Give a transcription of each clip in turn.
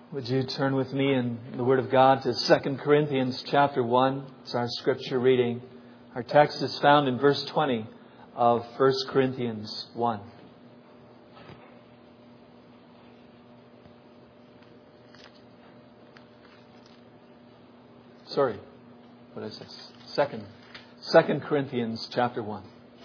Would you turn with me in the Word of God to 2 Corinthians chapter 1. It's our scripture reading. Our text is found in verse 20 of 1 Corinthians 1. Sorry, what is this? 2 Corinthians chapter 1.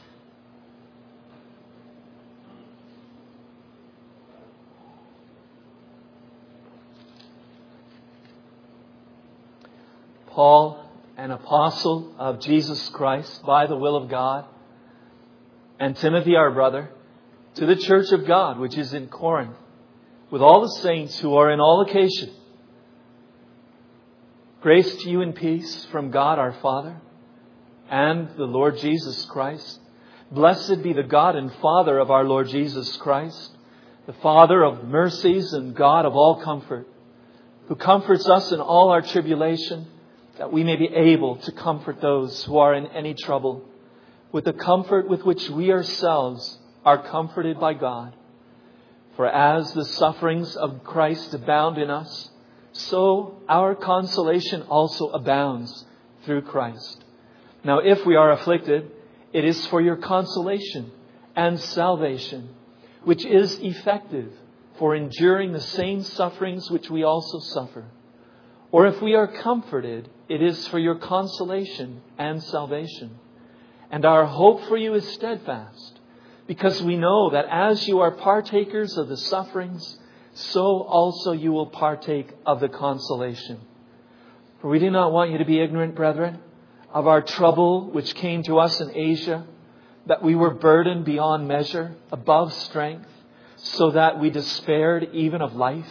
Paul, an apostle of Jesus Christ by the will of God, and Timothy our brother, to the church of God which is in Corinth, with all the saints who are in all occasion. Grace to you and peace from God our Father and the Lord Jesus Christ. Blessed be the God and Father of our Lord Jesus Christ, the Father of mercies and God of all comfort, who comforts us in all our tribulation, that we may be able to comfort those who are in any trouble with the comfort with which we ourselves are comforted by God. For as the sufferings of Christ abound in us, so our consolation also abounds through Christ. Now if we are afflicted, it is for your consolation and salvation, which is effective for enduring the same sufferings which we also suffer. Or if we are comforted, it is for your consolation and salvation. And our hope for you is steadfast, because we know that as you are partakers of the sufferings, so also you will partake of the consolation. For we do not want you to be ignorant, brethren, of our trouble which came to us in Asia, that we were burdened beyond measure, above strength, so that we despaired even of life.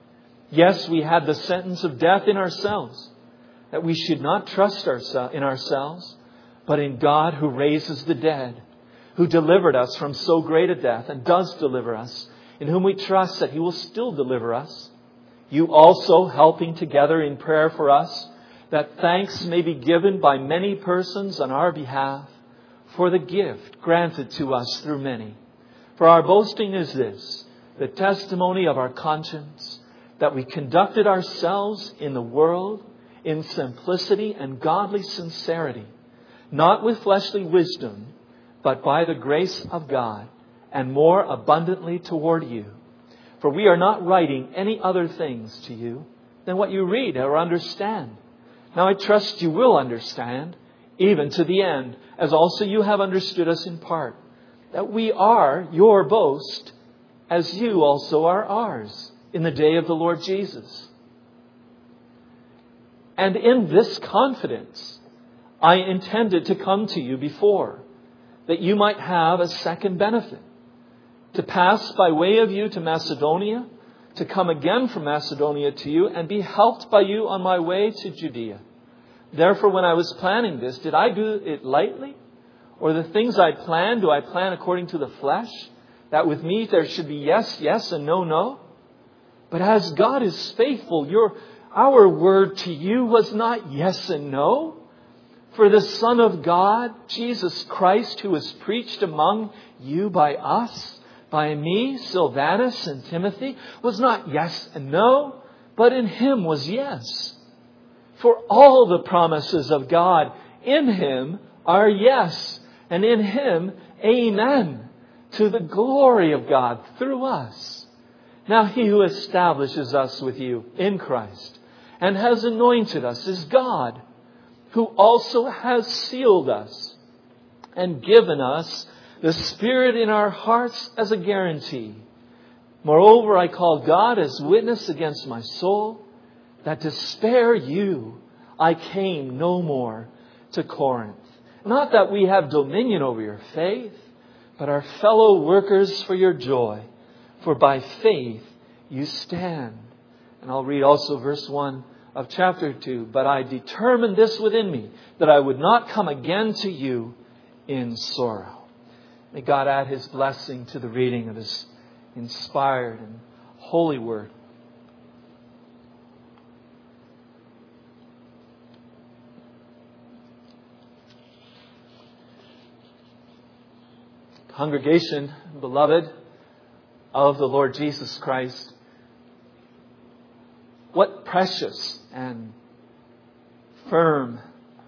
Yes, we had the sentence of death in ourselves, that we should not trust in ourselves, but in God who raises the dead, who delivered us from so great a death and does deliver us, in whom we trust that He will still deliver us. You also helping together in prayer for us, that thanks may be given by many persons on our behalf for the gift granted to us through many. For our boasting is this, the testimony of our conscience, that we conducted ourselves in the world in simplicity and godly sincerity, not with fleshly wisdom, but by the grace of God, and more abundantly toward you. For we are not writing any other things to you than what you read or understand. Now I trust you will understand, even to the end, as also you have understood us in part, that we are your boast, as you also are ours, in the day of the Lord Jesus. And in this confidence, I intended to come to you before, that you might have a second benefit, to pass by way of you to Macedonia, to come again from Macedonia to you, and be helped by you on my way to Judea. Therefore, when I was planning this, did I do it lightly? Or the things I plan, do I plan according to the flesh? That with me there should be yes, yes, and no, no? But as God is faithful, our word to you was not yes and no. For the Son of God, Jesus Christ, who was preached among you by us, by me, Silvanus, and Timothy, was not yes and no, but in Him was yes. For all the promises of God in Him are yes, and in Him, amen, to the glory of God through us. Now He who establishes us with you in Christ and has anointed us is God, who also has sealed us and given us the Spirit in our hearts as a guarantee. Moreover, I call God as witness against my soul, that to spare you I came no more to Corinth. Not that we have dominion over your faith, but are fellow workers for your joy. For by faith you stand. And I'll read also verse 1 of chapter 2. But I determined this within me, that I would not come again to you in sorrow. May God add His blessing to the reading of His inspired and holy word. Congregation, beloved of the Lord Jesus Christ, precious and firm,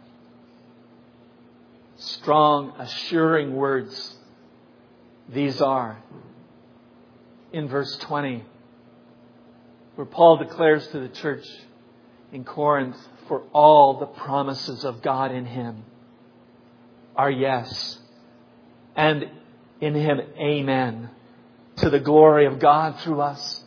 strong, assuring words these are. In verse 20, where Paul declares to the church in Corinth, for all the promises of God in Him are yes, and in Him amen, to the glory of God through us.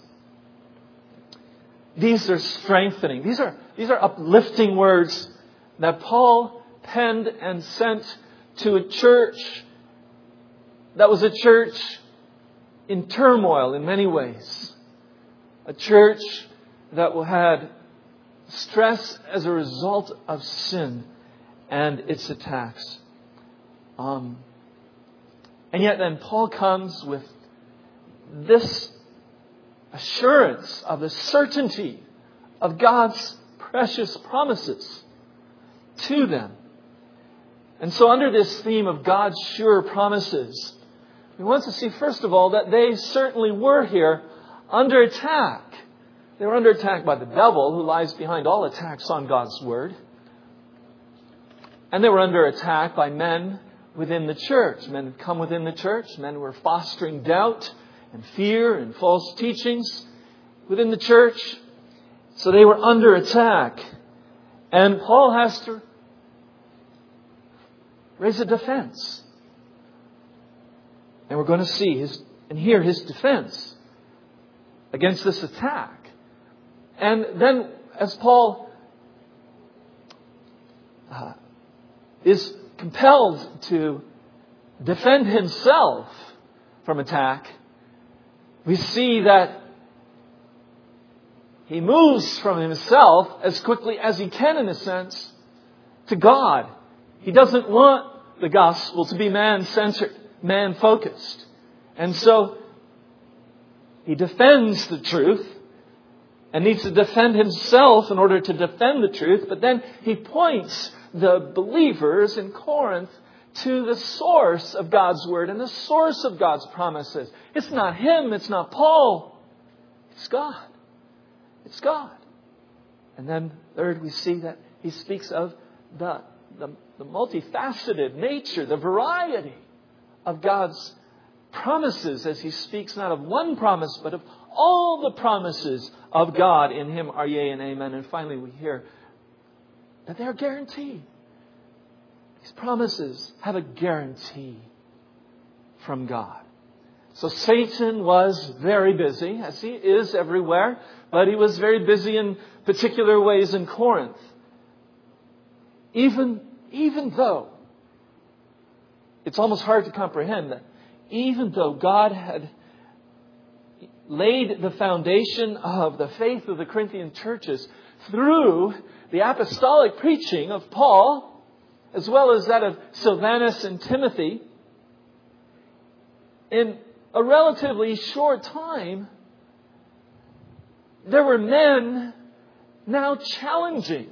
These are strengthening. These are uplifting words that Paul penned and sent to a church that was a church in turmoil in many ways. A church that had stress as a result of sin and its attacks. And yet then Paul comes with this assurance of the certainty of God's precious promises to them. And so under this theme of God's sure promises, we want to see first of all that they certainly were here under attack. They were under attack by the devil, who lies behind all attacks on God's Word. And they were under attack by men within the church. Men had come within the church. Men were fostering doubt and fear and false teachings within the church. So they were under attack. And Paul has to raise a defense. And we're going to see and hear his defense against this attack. And then as Paul is compelled to defend himself from attack, we see that he moves from himself as quickly as he can, in a sense, to God. He doesn't want the gospel to be man-centered, man-focused. And so he defends the truth and needs to defend himself in order to defend the truth. But then he points the believers in Corinth to the source of God's Word and the source of God's promises. It's not him. It's not Paul. It's God. It's God. And then third, we see that he speaks of the multifaceted nature, the variety of God's promises, as he speaks not of one promise, but of all the promises of God in Him are yea and amen. And finally we hear that they are guaranteed. These promises have a guarantee from God. So Satan was very busy, as he is everywhere, but he was very busy in particular ways in Corinth. Even though it's almost hard to comprehend that even though God had laid the foundation of the faith of the Corinthian churches through the apostolic preaching of Paul, as well as that of Silvanus and Timothy, in a relatively short time, there were men now challenging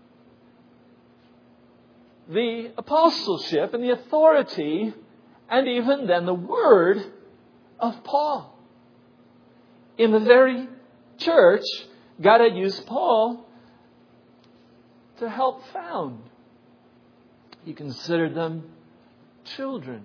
the apostleship and the authority and even then the word of Paul. In the very church, God had used Paul to help found. He considered them children.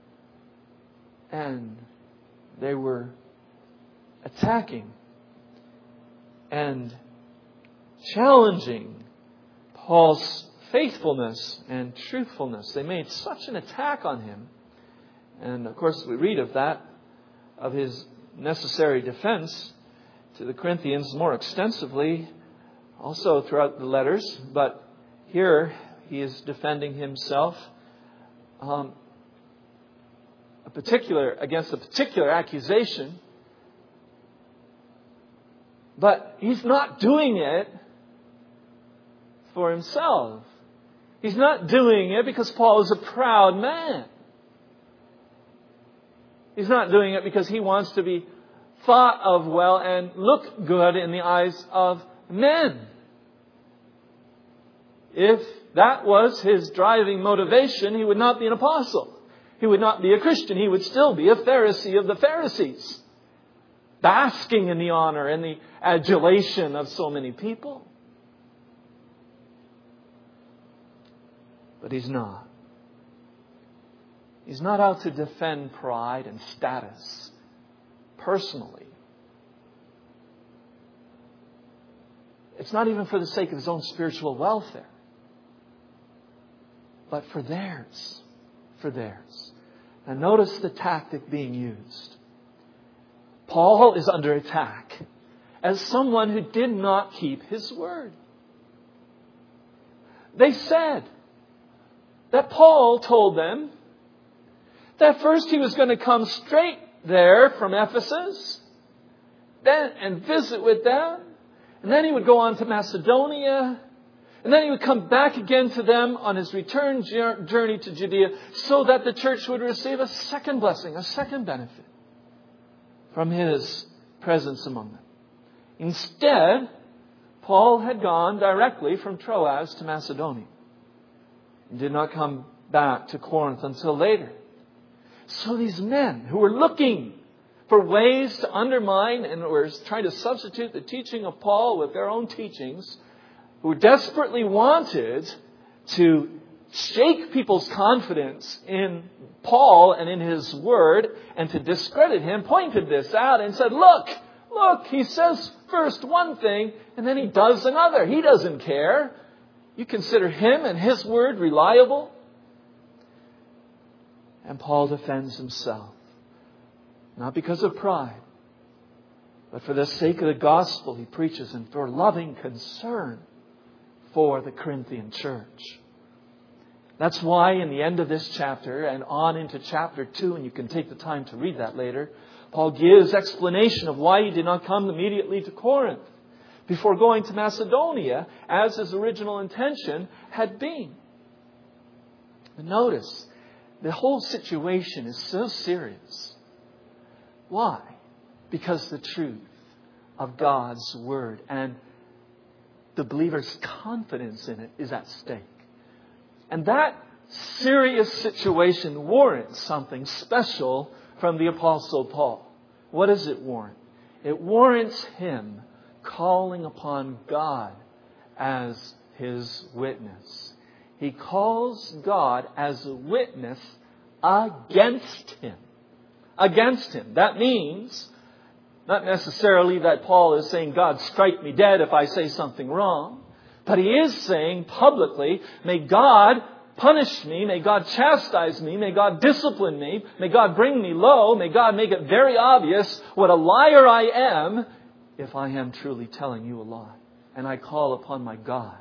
And they were attacking and challenging Paul's faithfulness and truthfulness. They made such an attack on him. And of course we read of that, of his necessary defense to the Corinthians more extensively, also throughout the letters. But here he is defending himself against a particular accusation. But he's not doing it for himself. He's not doing it because Paul is a proud man. He's not doing it because he wants to be thought of well and look good in the eyes of men. If that was his driving motivation, he would not be an apostle. He would not be a Christian. He would still be a Pharisee of the Pharisees. basking in the honor and the adulation of so many people. But he's not. He's not out to defend pride and status personally. It's not even for the sake of his own spiritual welfare, but for theirs. For theirs. And notice the tactic being used. Paul is under attack as someone who did not keep his word. They said that Paul told them that first he was going to come straight there from Ephesus, then and visit with them, and then he would go on to Macedonia, and then he would come back again to them on his return journey to Judea, so that the church would receive a second blessing, a second benefit from his presence among them. Instead, Paul had gone directly from Troas to Macedonia and did not come back to Corinth until later. So these men who were looking for ways to undermine and were trying to substitute the teaching of Paul with their own teachings, who desperately wanted to shake people's confidence in Paul and in his word and to discredit him, pointed this out and said, look, he says first one thing and then he does another. He doesn't care. You consider him and his word reliable? And Paul defends himself. Not because of pride, but for the sake of the gospel he preaches and for loving concern for the Corinthian church. That's why in the end of this chapter and on into chapter 2, and you can take the time to read that later, Paul gives explanation of why he did not come immediately to Corinth before going to Macedonia as his original intention had been. But notice, the whole situation is so serious. Why? Because the truth of God's word and the believer's confidence in it is at stake. And that serious situation warrants something special from the Apostle Paul. What does it warrant? It warrants him calling upon God as his witness. He calls God as a witness against him. Against him. That means not necessarily that Paul is saying, God, strike me dead if I say something wrong. But he is saying publicly, may God punish me, may God chastise me, may God discipline me, may God bring me low, may God make it very obvious what a liar I am if I am truly telling you a lie. And I call upon my God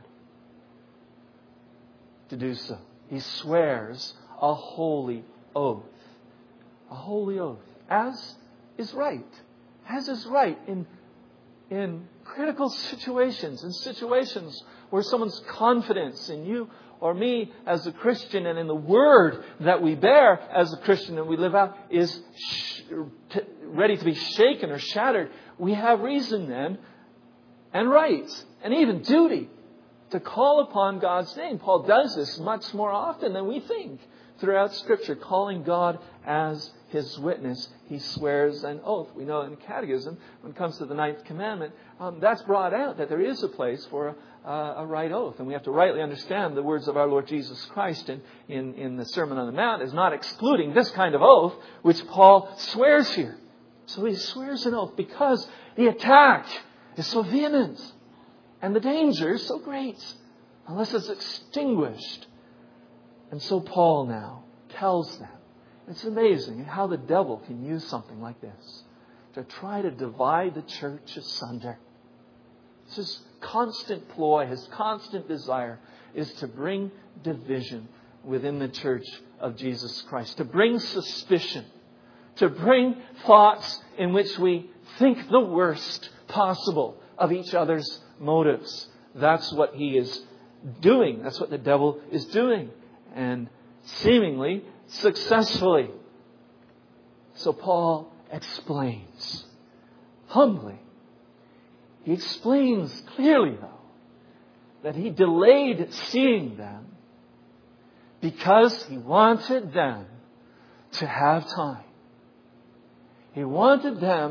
to do so. He swears a holy oath. A holy oath. As is right. As is right in critical situations, in situations where someone's confidence in you or me as a Christian and in the word that we bear as a Christian and we live out is ready to be shaken or shattered. We have reason then and right and even duty to call upon God's name. Paul does this much more often than we think throughout Scripture, calling God as his witness. He swears an oath. We know in the Catechism, when it comes to the 9th commandment, that's brought out that there is a place for a right oath. And we have to rightly understand the words of our Lord Jesus Christ in the Sermon on the Mount is not excluding this kind of oath, which Paul swears here. So he swears an oath because the attack is so vehement and the danger is so great unless it's extinguished. And so Paul now tells them, it's amazing how the devil can use something like this to try to divide the church asunder. It's his constant ploy, his constant desire is to bring division within the church of Jesus Christ, to bring suspicion, to bring thoughts in which we think the worst possible of each other's motives. That's what he is doing. That's what the devil is doing. And seemingly successfully. So Paul explains humbly. He explains clearly, though, that he delayed seeing them because he wanted them to have time. He wanted them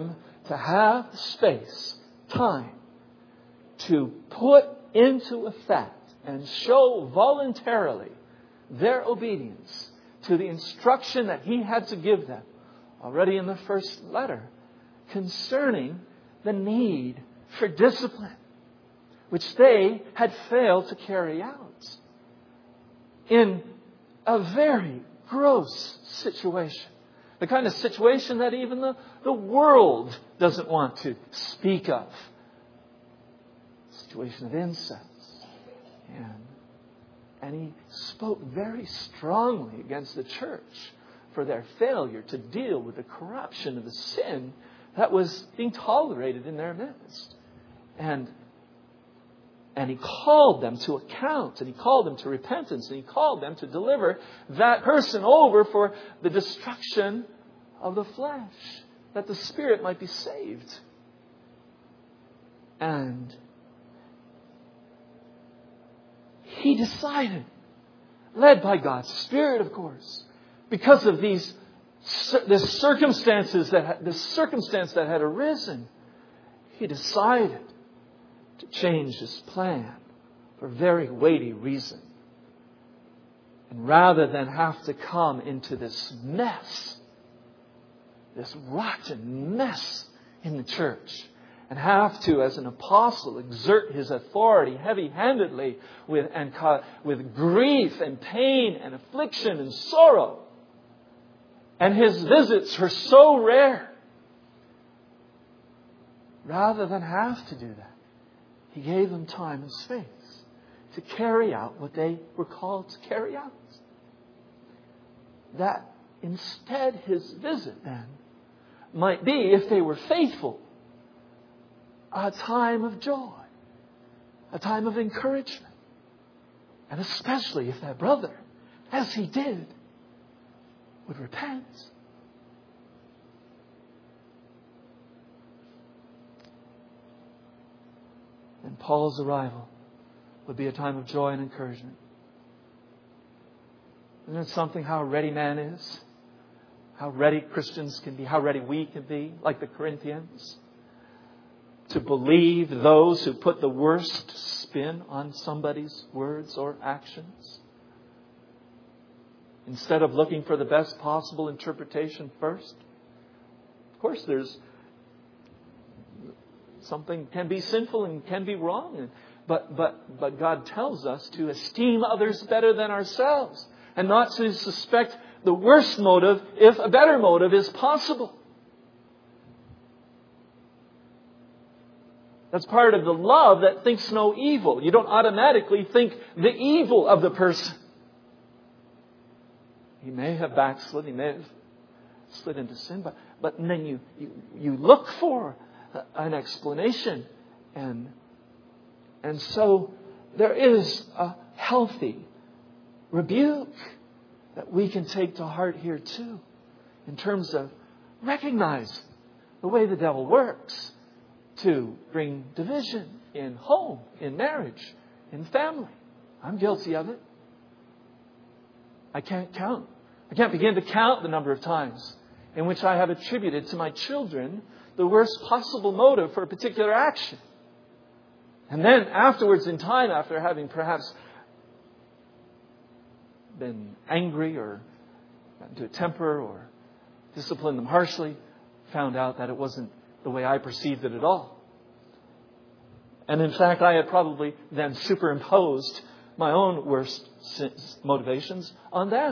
to have space, time, to put into effect and show voluntarily their obedience to the instruction that He had to give them already in the first letter concerning the need for discipline, which they had failed to carry out in a very gross situation. The kind of situation that even the world doesn't want to speak of. Situation of incest. And He spoke very strongly against the church for their failure to deal with the corruption of the sin that was being tolerated in their midst. And He called them to account, and He called them to repentance, and He called them to deliver that person over for the destruction of the flesh, that the spirit might be saved. And He decided, led by God's Spirit, of course, because of the circumstance that had arisen, He decided to change His plan for a very weighty reason. And rather than have to come into this mess, this rotten mess in the church, and have to, as an apostle, exert his authority heavy-handedly with grief and pain and affliction and sorrow. And his visits were so rare. Rather than have to do that, He gave them time and space to carry out what they were called to carry out. That instead His visit then might be, if they were faithful, a time of joy, a time of encouragement. And especially if that brother, as he did, would repent. And Paul's arrival would be a time of joy and encouragement. Isn't it something how ready man is? How ready Christians can be, how ready we can be, like the Corinthians, to believe those who put the worst spin on somebody's words or actions. Instead of looking for the best possible interpretation first. Of course, there's something can be sinful and can be wrong. But God tells us to esteem others better than ourselves. And not to suspect the worst motive if a better motive is possible. That's part of the love that thinks no evil. You don't automatically think the evil of the person. He may have backslid. He may have slid into sin. But then you look for an explanation. And so there is a healthy rebuke that we can take to heart here too. In terms of recognizing the way the devil works to bring division in home, in marriage, in family. I'm guilty of it. I can't count. I can't begin to count the number of times in which I have attributed to my children the worst possible motive for a particular action. And then afterwards in time, after having perhaps been angry or gotten to a temper or disciplined them harshly, found out that it wasn't the way I perceived it at all. And in fact, I had probably then superimposed my own worst motivations on them.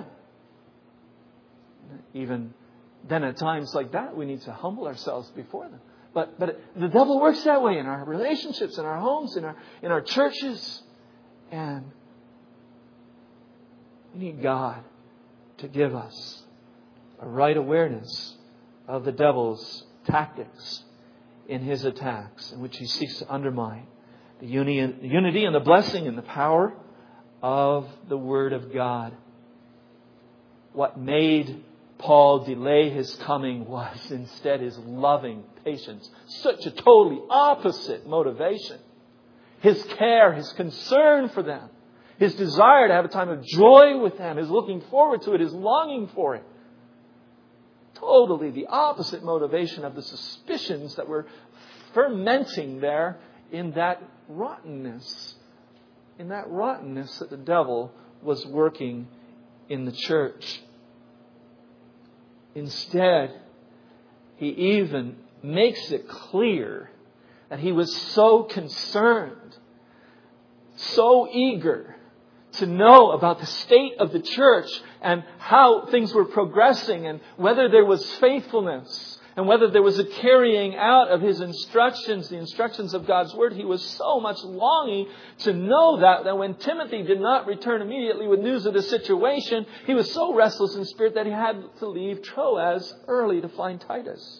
Even then at times like that, we need to humble ourselves before them. But the devil works that way in our relationships, in our homes, in our churches. And we need God to give us a right awareness of the devil's tactics in his attacks, in which he seeks to undermine the unity and the blessing and the power of the Word of God. What made Paul delay his coming was instead his loving patience. Such a totally opposite motivation. His care, his concern for them, his desire to have a time of joy with them, his looking forward to it, his longing for it. totally the opposite motivation of the suspicions that were fermenting there in that rottenness. In that rottenness that the devil was working in the church. Instead, he even makes it clear that he was so concerned, so eager to know about the state of the church and how things were progressing and whether there was faithfulness and whether there was a carrying out of his instructions, the instructions of God's Word. He was so much longing to know that when Timothy did not return immediately with news of the situation, he was so restless in spirit that he had to leave Troas early to find Titus.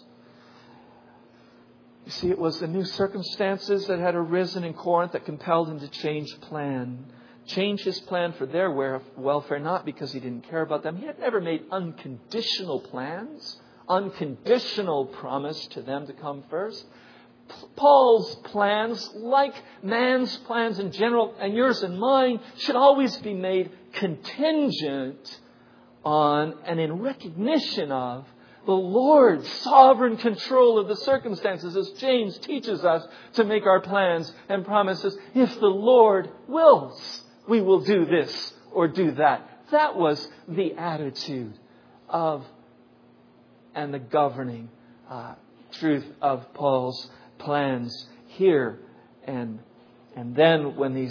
You see, it was the new circumstances that had arisen in Corinth that compelled him to change his plan for their welfare, not because he didn't care about them. He had never made unconditional plans, unconditional promise to them to come first. Paul's plans, like man's plans in general, and yours and mine, should always be made contingent on and in recognition of the Lord's sovereign control of the circumstances, as James teaches us to make our plans and promises. If the Lord wills, we will do this or do that. That was the attitude of and the governing truth of Paul's plans here. And then when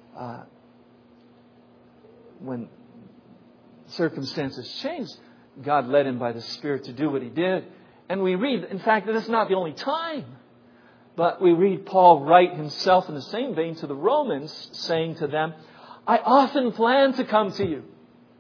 circumstances changed, God led him by the Spirit to do what he did. And we read, in fact, that this is not the only time. But we read Paul write himself in the same vein to the Romans, saying to them, I often plan to come to you.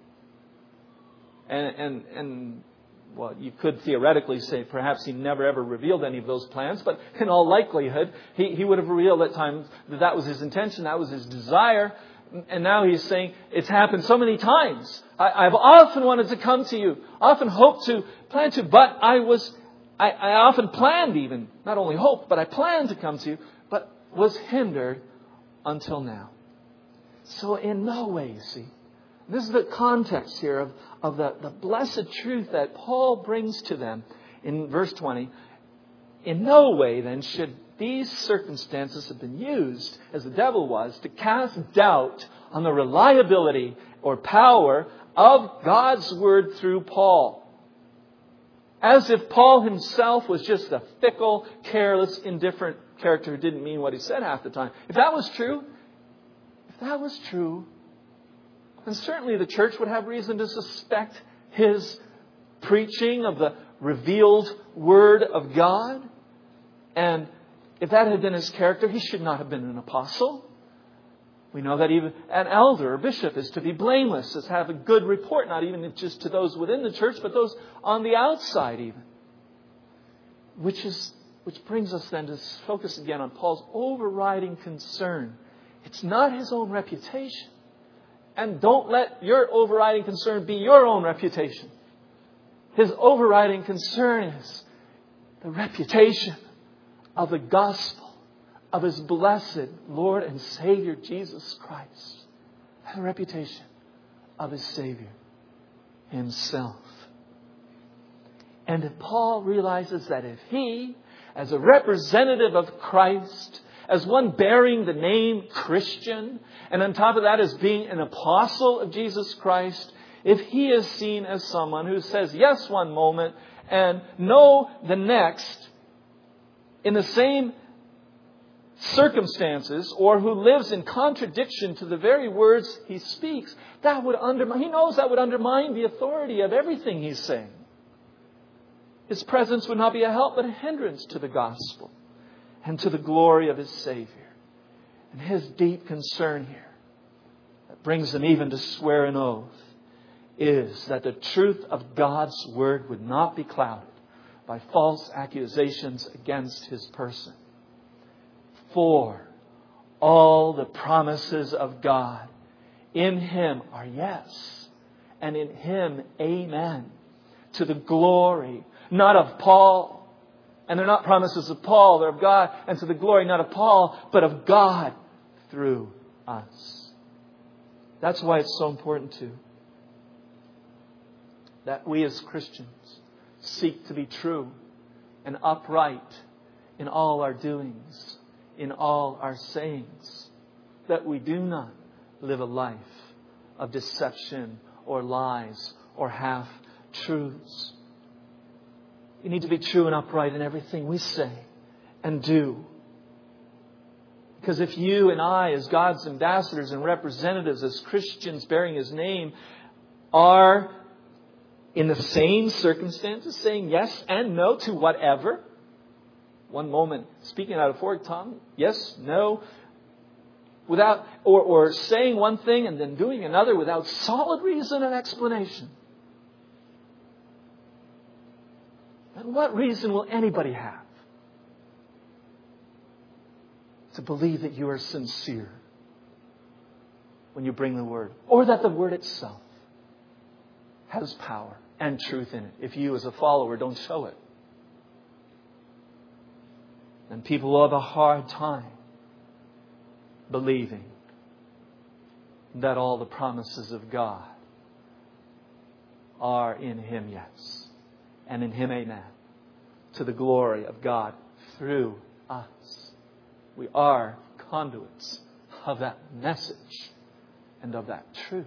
And well, you could theoretically say perhaps he never ever revealed any of those plans, but in all likelihood, he would have revealed at times that was his intention, that was his desire. And now he's saying, it's happened so many times. I've often wanted to come to you, often hoped to, planned to, but I often planned even, not only hoped, but I planned to come to you, but was hindered until now. So in no way, you see, this is the context here of the blessed truth that Paul brings to them in verse 20. In no way, then, should these circumstances have been used, as the devil was, to cast doubt on the reliability or power of God's Word through Paul. As if Paul himself was just a fickle, careless, indifferent character who didn't mean what he said half the time. If that was true, then certainly the church would have reason to suspect his preaching of the revealed Word of God. And if that had been his character, he should not have been an apostle. We know that even an elder or bishop is to be blameless, is to have a good report, not even just to those within the church, but those on the outside even. Which brings us then to focus again on Paul's overriding concern. It's not his own reputation. And don't let your overriding concern be your own reputation. His overriding concern is the reputation of the gospel of his blessed Lord and Savior Jesus Christ. And the reputation of his Savior himself. And if Paul realizes that if he, as a representative of Christ, as one bearing the name Christian, and on top of that as being an apostle of Jesus Christ, if he is seen as someone who says yes one moment and no the next, in the same circumstances, or who lives in contradiction to the very words he speaks, that would undermine, he knows that would undermine the authority of everything he's saying. His presence would not be a help but a hindrance to the gospel and to the glory of his Savior. And his deep concern here, that brings him even to swear an oath, is that the truth of God's Word would not be clouded by false accusations against his person. For all the promises of God in him are yes, and in him amen, to the glory not of Paul. And they're not promises of Paul, they're of God, and to the glory not of Paul, but of God through us. That's why it's so important too, that we as Christians seek to be true and upright in all our doings, in all our sayings, that we do not live a life of deception or lies or half-truths. We need to be true and upright in everything we say and do. Because if you and I, as God's ambassadors and representatives, as Christians bearing His name, are in the same circumstances, saying yes and no to whatever, one moment speaking out of forked tongue, yes, no, without or saying one thing and then doing another without solid reason and explanation, then what reason will anybody have to believe that you are sincere when you bring the Word, or that the Word itself has power and truth in it if you as a follower don't show it? And people will have a hard time believing that all the promises of God are in Him, yes, and in Him, amen, to the glory of God through us. We are conduits of that message and of that truth.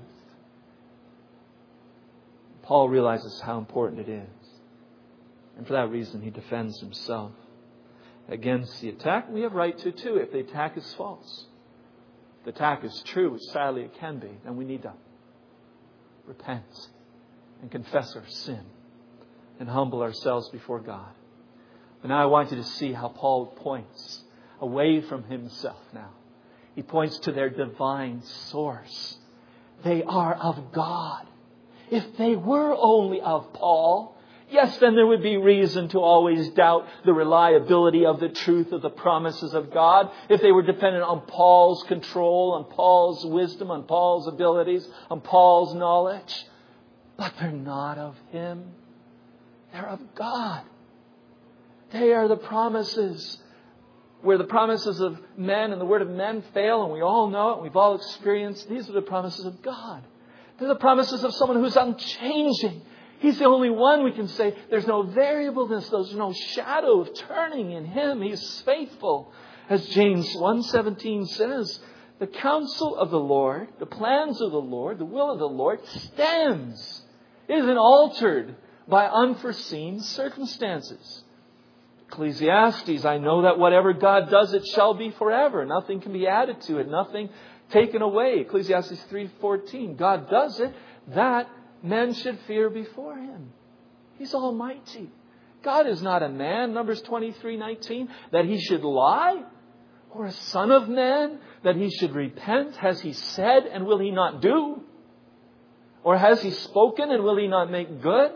Paul realizes how important it is. And for that reason, he defends himself against the attack. We have right to too, if the attack is false. If the attack is true, which sadly it can be, then we need to repent and confess our sin and humble ourselves before God. But now I want you to see how Paul points away from himself now. He points to their divine source. They are of God. If they were only of Paul, yes, then there would be reason to always doubt the reliability of the truth of the promises of God. If they were dependent on Paul's control, on Paul's wisdom, on Paul's abilities, on Paul's knowledge. But they're not of Him. They're of God. They are the promises. Where the promises of men and the word of men fail, and we all know it, we've all experienced, these are the promises of God. They're the promises of someone who's unchanging. He's the only one we can say there's no variableness, there's no shadow of turning in Him. He's faithful. As James 1:17 says, the counsel of the Lord, the plans of the Lord, the will of the Lord stands. It isn't altered by unforeseen circumstances. Ecclesiastes, I know that whatever God does, it shall be forever. Nothing can be added to it. Nothing taken away. Ecclesiastes 3:14. God does it that men should fear before Him. He's almighty. God is not a man, Numbers 23:19, that He should lie, or a son of man that He should repent. Has He said and will He not do? Or has He spoken and will He not make good?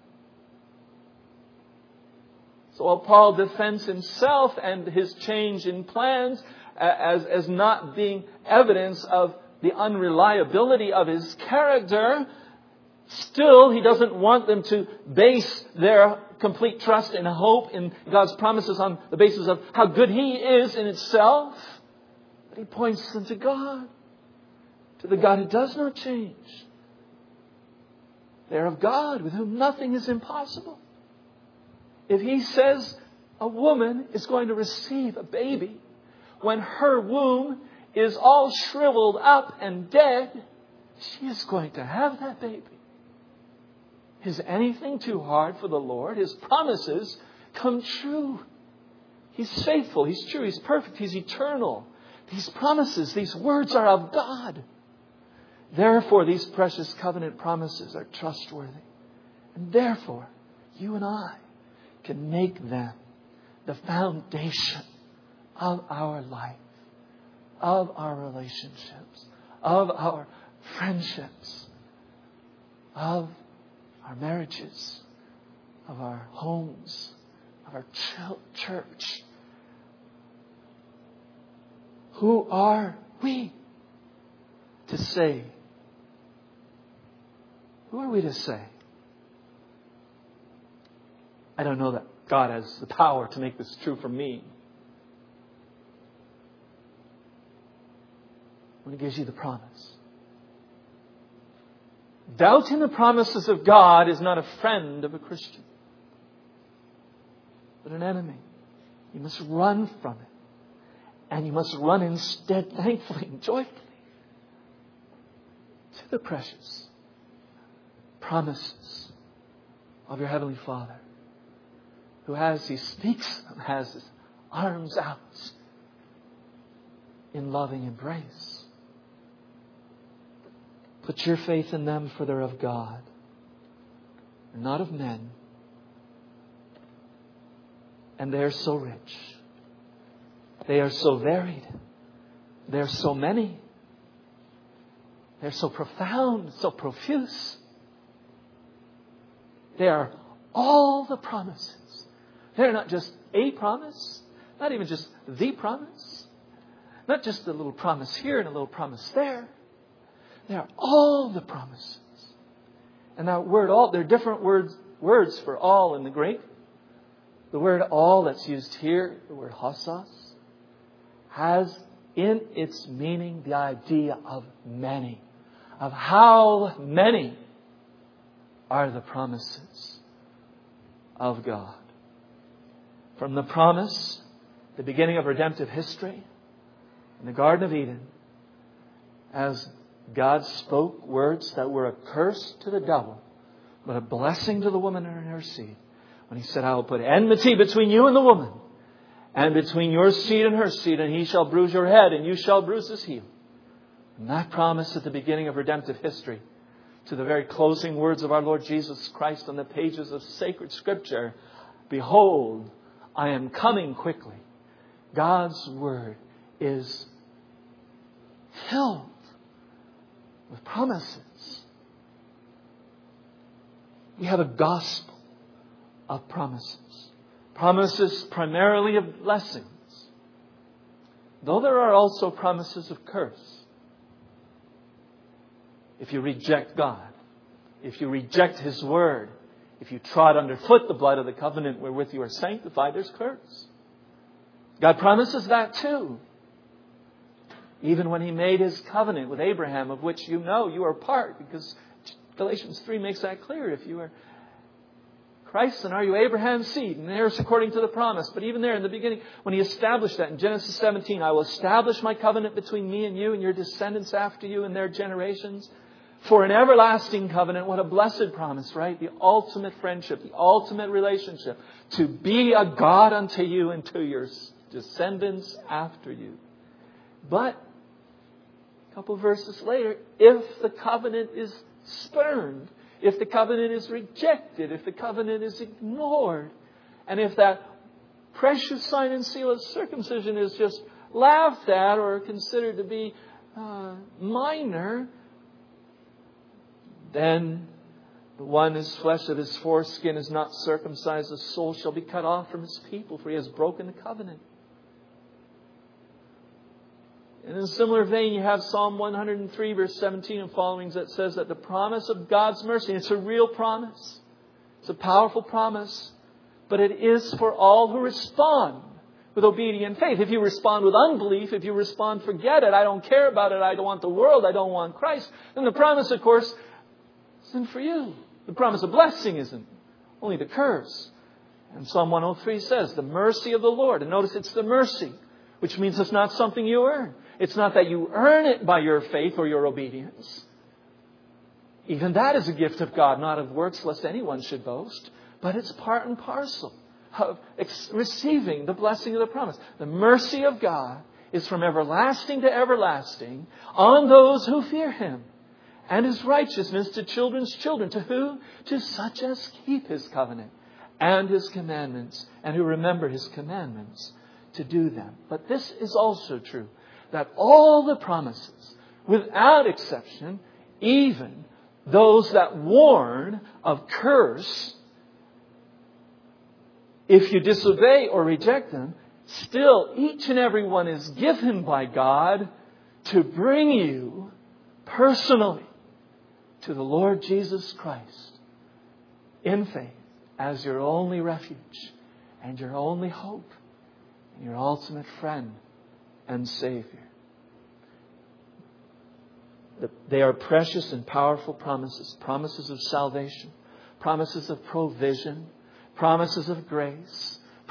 So while Paul defends himself and his change in plans as not being evidence of the unreliability of his character, still he doesn't want them to base their complete trust and hope in God's promises on the basis of how good He is in itself. But he points them to God, to the God who does not change. They're of God, with whom nothing is impossible. If He says a woman is going to receive a baby when her womb is all shriveled up and dead, she is going to have that baby. Is anything too hard for the Lord? His promises come true. He's faithful. He's true. He's perfect. He's eternal. These promises, these words are of God. Therefore, these precious covenant promises are trustworthy. And therefore, you and I can make them the foundation of our life, of our relationships, of our friendships, of our marriages, of our homes, of our church. Who are we to say? Who are we to say? I don't know that God has the power to make this true for me. When He gives you the promise. Doubting the promises of God is not a friend of a Christian. but an enemy. You must run from it. And you must run instead, thankfully and joyfully, to the precious promises of your Heavenly Father, who as He speaks them, has His arms out in loving embrace. Put your faith in them, for they're of God, and not of men. And they are so rich. They are so varied. They are so many. They're so profound, so profuse. They are all the promises. They're not just a promise, not even just the promise, not just a little promise here and a little promise there. They are all the promises. And that word all, there are different words for all in the Greek. The word all that's used here, the word hosos, has in its meaning the idea of many, of how many are the promises of God. From the promise, the beginning of redemptive history, in the Garden of Eden, as God spoke words that were a curse to the devil, but a blessing to the woman and her seed, when He said, I will put enmity between you and the woman, and between your seed and her seed, and he shall bruise your head, and you shall bruise his heel. And that promise at the beginning of redemptive history, to the very closing words of our Lord Jesus Christ on the pages of sacred Scripture, behold, I am coming quickly. God's Word is filled with promises. We have a gospel of promises. Promises primarily of blessings. Though there are also promises of curse. If you reject God, if you reject His Word, if you trod underfoot the blood of the covenant wherewith you are sanctified, there's curse. God promises that too. Even when He made His covenant with Abraham, of which you know you are part, because Galatians 3 makes that clear. If you are Christ, then are you Abraham's seed, and heirs according to the promise. But even there in the beginning, when He established that in Genesis 17, I will establish my covenant between me and you and your descendants after you and their generations for an everlasting covenant. What a blessed promise, right? The ultimate friendship, the ultimate relationship, to be a God unto you and to your descendants after you. But a couple verses later, if the covenant is spurned, if the covenant is rejected, if the covenant is ignored, and if that precious sign and seal of circumcision is just laughed at or considered to be minor, then the one whose flesh of his foreskin is not circumcised, his soul shall be cut off from his people, for he has broken the covenant. And in a similar vein, you have Psalm 103, verse 17 and followings, that says that the promise of God's mercy, it's a real promise. It's a powerful promise. But it is for all who respond with obedient faith. If you respond with unbelief, if you respond, forget it, I don't care about it, I don't want the world, I don't want Christ, then the promise, of course, isn't for you. The promise of blessing isn't. Only the curse. And Psalm 103 says, the mercy of the Lord. And notice it's the mercy, which means it's not something you earn. It's not that you earn it by your faith or your obedience. Even that is a gift of God, not of works, lest anyone should boast. But it's part and parcel of receiving the blessing of the promise. The mercy of God is from everlasting to everlasting on those who fear Him. And His righteousness to children's children. To who? To such as keep His covenant and His commandments, and who remember His commandments to do them. But this is also true, that all the promises, without exception, even those that warn of curse, if you disobey or reject them, still each and every one is given by God to bring you personally to the Lord Jesus Christ in faith as your only refuge and your only hope and your ultimate friend and Savior. They are precious and powerful promises. Promises of salvation. Promises of provision. Promises of grace.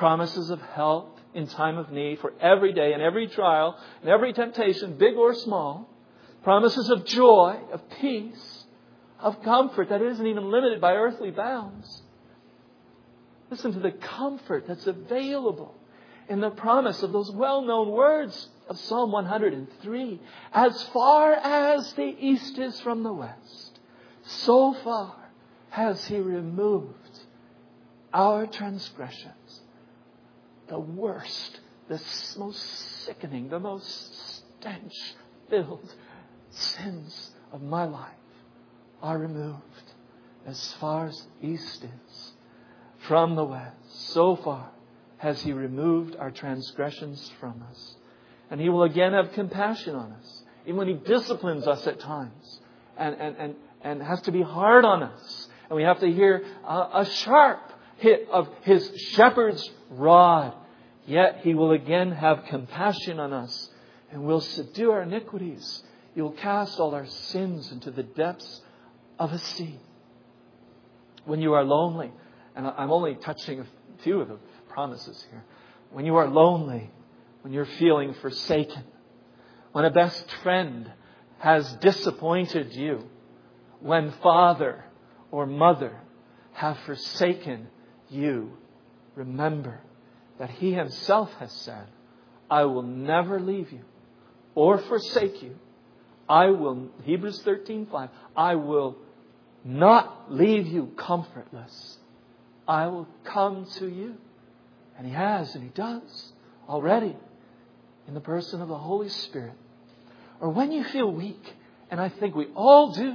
promises of help in time of need for every day and every trial and every temptation, big or small. Promises of joy, of peace, of comfort that isn't even limited by earthly bounds. Listen to the comfort that's available in the promise of those well-known words of Psalm 103. As far as the east is from the west, so far has He removed our transgressions. The worst, the most sickening, the most stench-filled sins of my life are removed as far as the east is from the west. So far has He removed our transgressions from us. And He will again have compassion on us, even when He disciplines us at times and has to be hard on us. And we have to hear a sharp hit of His shepherd's rod. Yet He will again have compassion on us and will subdue our iniquities. He will cast all our sins into the depths of a sea. When you are lonely, and I'm only touching a few of the promises here. When you are lonely, when you're feeling forsaken, when a best friend has disappointed you, when father or mother have forsaken you, remember that He Himself has said, I will never leave you or forsake you. I will, Hebrews 13:5, I will not leave you comfortless. I will come to you. And He has, and He does already in the person of the Holy Spirit. Or when you feel weak, and I think we all do,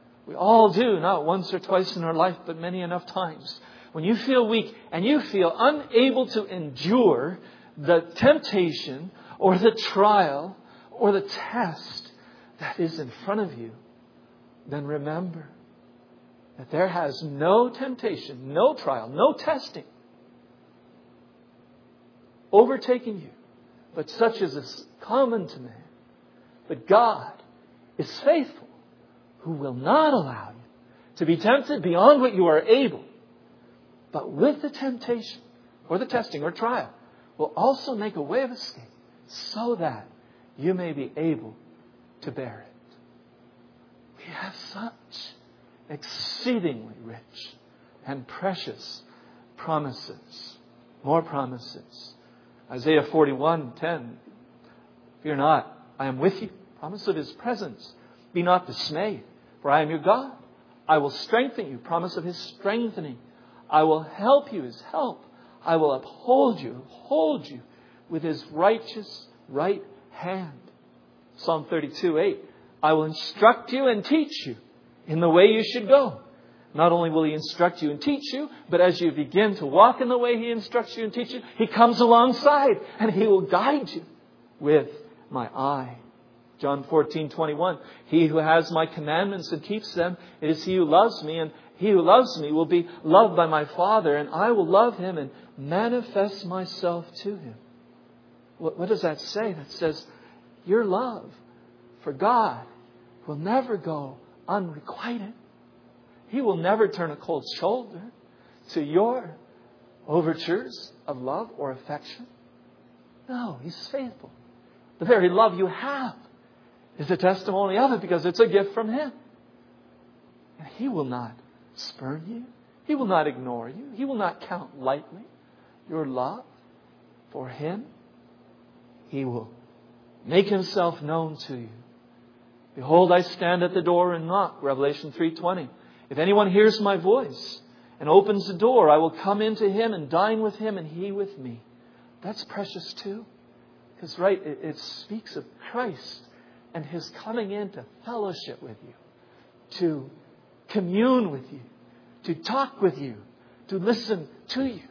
not once or twice in our life, but many enough times. When you feel weak and you feel unable to endure the temptation or the trial or the test that is in front of you, then remember that there has no temptation, no trial, no testing overtaken you, but such as is common to man. But God is faithful, who will not allow you to be tempted beyond what you are able, but with the temptation or the testing or trial will also make a way of escape so that you may be able to bear it. We have such exceedingly rich and precious promises. More promises. Isaiah 41:10. Fear not, I am with you. Promise of His presence. Be not dismayed, for I am your God. I will strengthen you. Promise of His strengthening. I will help you, His help. I will uphold you, hold you with His righteous right hand. Psalm 32:8. I will instruct you and teach you in the way you should go. Not only will He instruct you and teach you, but as you begin to walk in the way He instructs you and teaches you, He comes alongside and He will guide you with my eye. John 14:21. He who has my commandments and keeps them, it is he who loves me, and he who loves me will be loved by my Father, and I will love him and manifest myself to him. What does that say? That says your love for God will never go unrequited. He will never turn a cold shoulder to your overtures of love or affection. No, He's faithful. The very love you have is a testimony of it because it's a gift from Him. And He will not spurn you. He will not ignore you. He will not count lightly your love for Him. He will make Himself known to you. Behold, I stand at the door and knock. Revelation 3:20. If anyone hears my voice and opens the door, I will come into him and dine with him and he with me. That's precious too. Because, right, it speaks of Christ and His coming into fellowship with you, to commune with you, to talk with you, to listen to you.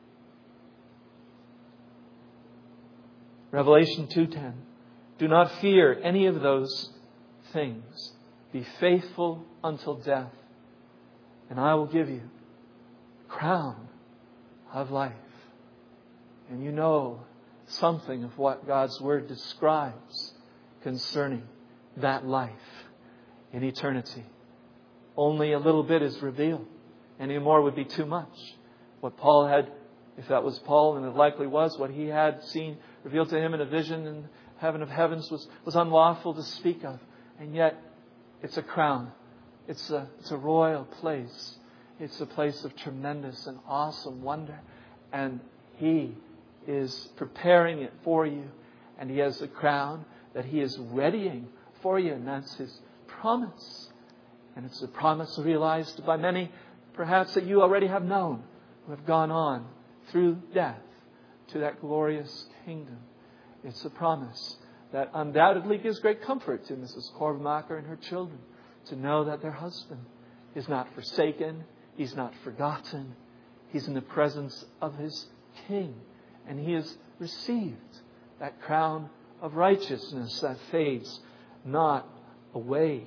Revelation 2:10. Do not fear any of those things. Be faithful until death, and I will give you a crown of life. And you know something of what God's Word describes concerning that life in eternity. Only a little bit is revealed. Any more would be too much. What Paul had If that was Paul, and it likely was, what he had seen revealed to him in a vision in heaven of heavens was unlawful to speak of. And yet, it's a crown. It's a royal place. It's a place of tremendous and awesome wonder. And He is preparing it for you. And He has a crown that He is readying for you. And that's His promise. And it's a promise realized by many, perhaps, that you already have known, who have gone on through death to that glorious kingdom. It's a promise that undoubtedly gives great comfort to Mrs. Korvemacher and her children to know that their husband is not forsaken. He's not forgotten. He's in the presence of his King. And he has received that crown of righteousness that fades not away.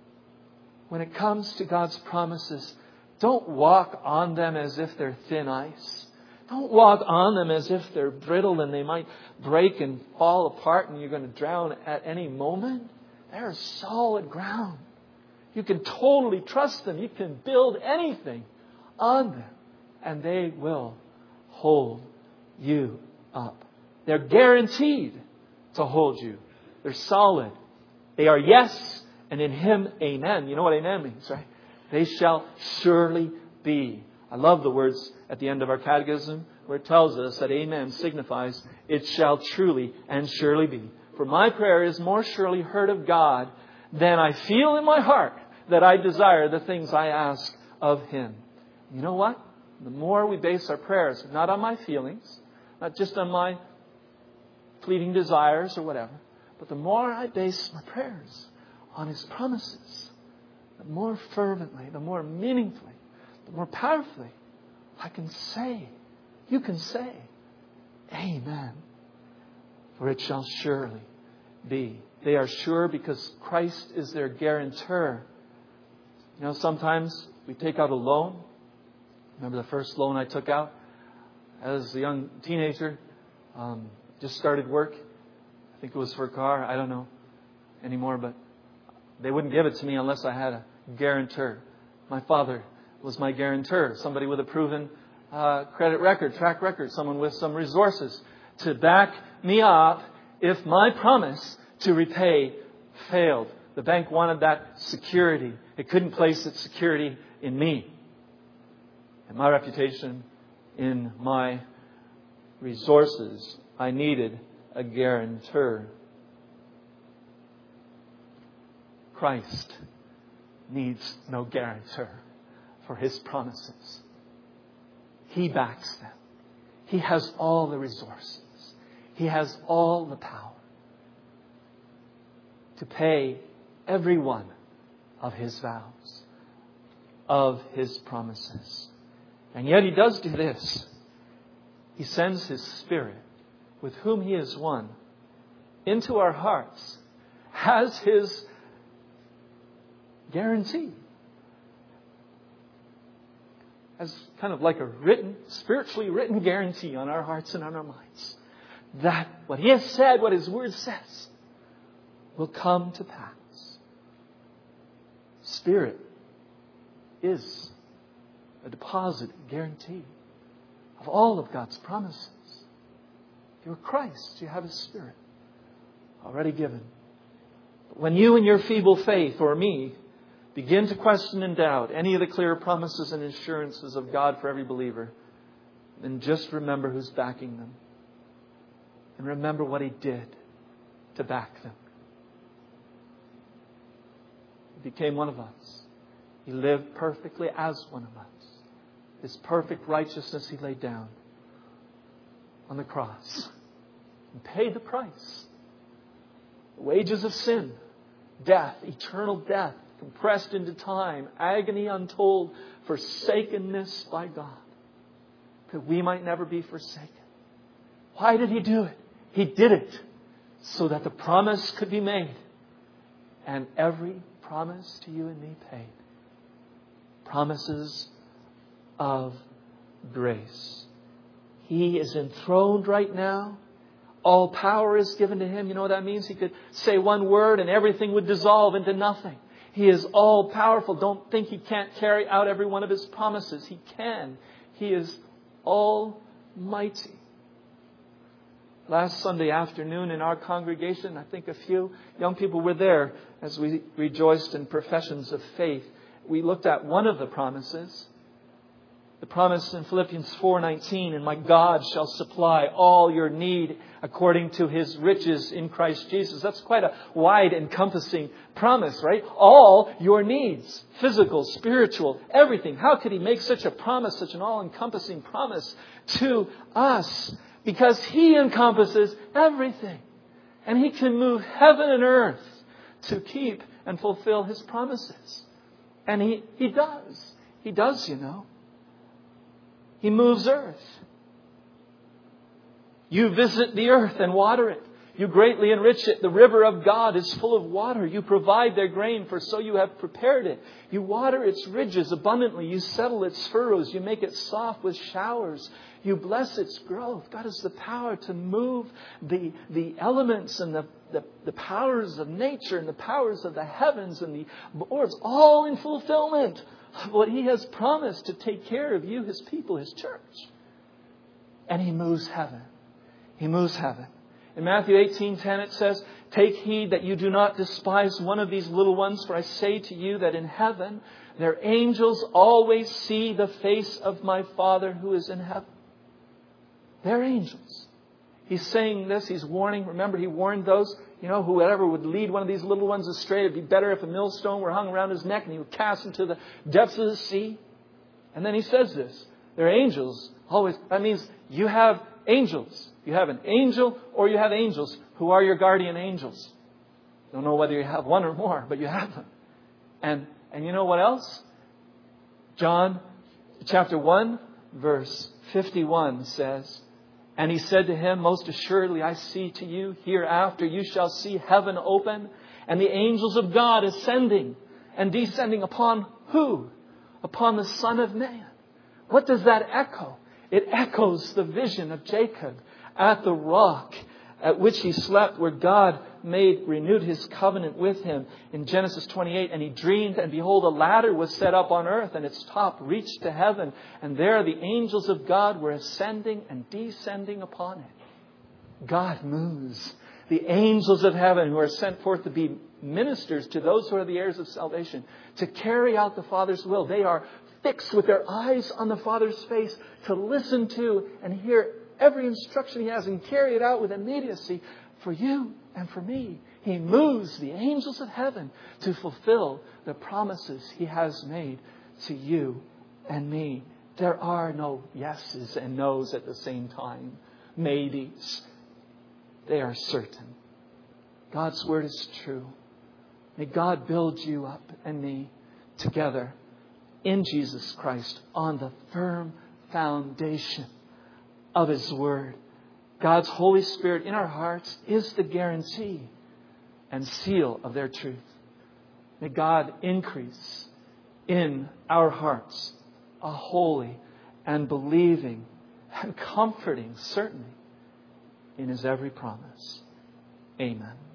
When it comes to God's promises, don't walk on them as if they're thin ice. Don't walk on them as if they're brittle and they might break and fall apart and you're going to drown at any moment. They're solid ground. You can totally trust them. You can build anything on them. And they will hold you up. They're guaranteed to hold you. They're solid. They are yes, and in Him, amen. You know what amen means, right? They shall surely be. I love the words at the end of our catechism where it tells us that amen signifies it shall truly and surely be. For my prayer is more surely heard of God than I feel in my heart that I desire the things I ask of Him. You know what? The more we base our prayers, not on my feelings, not just on my fleeting desires or whatever, but the more I base my prayers on His promises, the more fervently, the more meaningfully, the more powerfully I can say, you can say, amen. For it shall surely be. They are sure because Christ is their guarantor. You know, sometimes we take out a loan. Remember the first loan I took out as a young teenager? Just started work. I think it was for a car. I don't know anymore, but they wouldn't give it to me unless I had a guarantor. My father was my guarantor. Somebody with a proven credit record, track record. Someone with some resources to back me up if my promise to repay failed. The bank wanted that security. It couldn't place its security in me, in my reputation, in my resources. I needed a guarantor. Christ needs no guarantor for His promises. He backs them. He has all the resources. He has all the power to pay every one of His vows, of His promises. And yet He does do this. He sends His Spirit, with whom He is one, into our hearts as His guarantee. As kind of like a spiritually written guarantee on our hearts and on our minds. That what He has said, what His Word says, will come to pass. Spirit is a deposit, guarantee of all of God's promises. You're Christ. You have His Spirit already given. But when you in your feeble faith, or me, begin to question and doubt any of the clear promises and assurances of God for every believer, then just remember who's backing them. And remember what He did to back them. He became one of us. He lived perfectly as one of us. His perfect righteousness He laid down on the cross and paid the price. The wages of sin, death, eternal death, compressed into time, agony untold, forsakenness by God, that we might never be forsaken. Why did He do it? He did it so that the promise could be made, and every promise to you and me paid. Promises of grace. He is enthroned right now. All power is given to Him. You know what that means? He could say one word and everything would dissolve into nothing. He is all powerful. Don't think He can't carry out every one of His promises. He can. He is all mighty. Last Sunday afternoon in our congregation, I think a few young people were there as we rejoiced in professions of faith. We looked at one of the promises. The promise in Philippians 4:19, and my God shall supply all your need according to His riches in Christ Jesus. That's quite a wide encompassing promise, right? All your needs, physical, spiritual, everything. How could He make such a promise, such an all-encompassing promise to us? Because He encompasses everything. And He can move heaven and earth to keep and fulfill His promises. And He does. He does, you know. He moves earth. You visit the earth and water it. You greatly enrich it. The river of God is full of water. You provide their grain, for so you have prepared it. You water its ridges abundantly. You settle its furrows. You make it soft with showers. You bless its growth. God has the power to move the elements and the powers of nature and the powers of the heavens and the orbs, all in fulfillment of what He has promised to take care of you, His people, His church. And He moves heaven. He moves heaven. In Matthew 18:10 it says, take heed that you do not despise one of these little ones, for I say to you that in heaven their angels always see the face of my Father who is in heaven. They're angels. He's saying this, He's warning. Remember, He warned those, whoever would lead one of these little ones astray, it'd be better if a millstone were hung around his neck and he would cast into the depths of the sea. And then He says this, they're angels always. That means you have angels. You have an angel or you have angels who are your guardian angels. Don't know whether you have one or more, but you have them. And you know what else? John chapter 1 verse 51 says, and He said to him, most assuredly I say to you, hereafter you shall see heaven open and the angels of God ascending and descending upon who? Upon the Son of Man. What does that echo? It echoes the vision of Jacob at the rock at which he slept, where God renewed His covenant with him in Genesis 28. And he dreamed, and behold, a ladder was set up on earth, and its top reached to heaven. And there the angels of God were ascending and descending upon it. God moves. The angels of heaven who are sent forth to be ministers to those who are the heirs of salvation, to carry out the Father's will. They are fixed with their eyes on the Father's face to listen to and hear every instruction He has and carry it out with immediacy for you and for me. He moves the angels of heaven to fulfill the promises He has made to you and me. There are no yeses and nos at the same time. Maybes. They are certain. God's Word is true. May God build you up and me together in Jesus Christ on the firm foundation of His Word. God's Holy Spirit in our hearts is the guarantee and seal of their truth. May God increase in our hearts a holy and believing and comforting certainty in His every promise. Amen.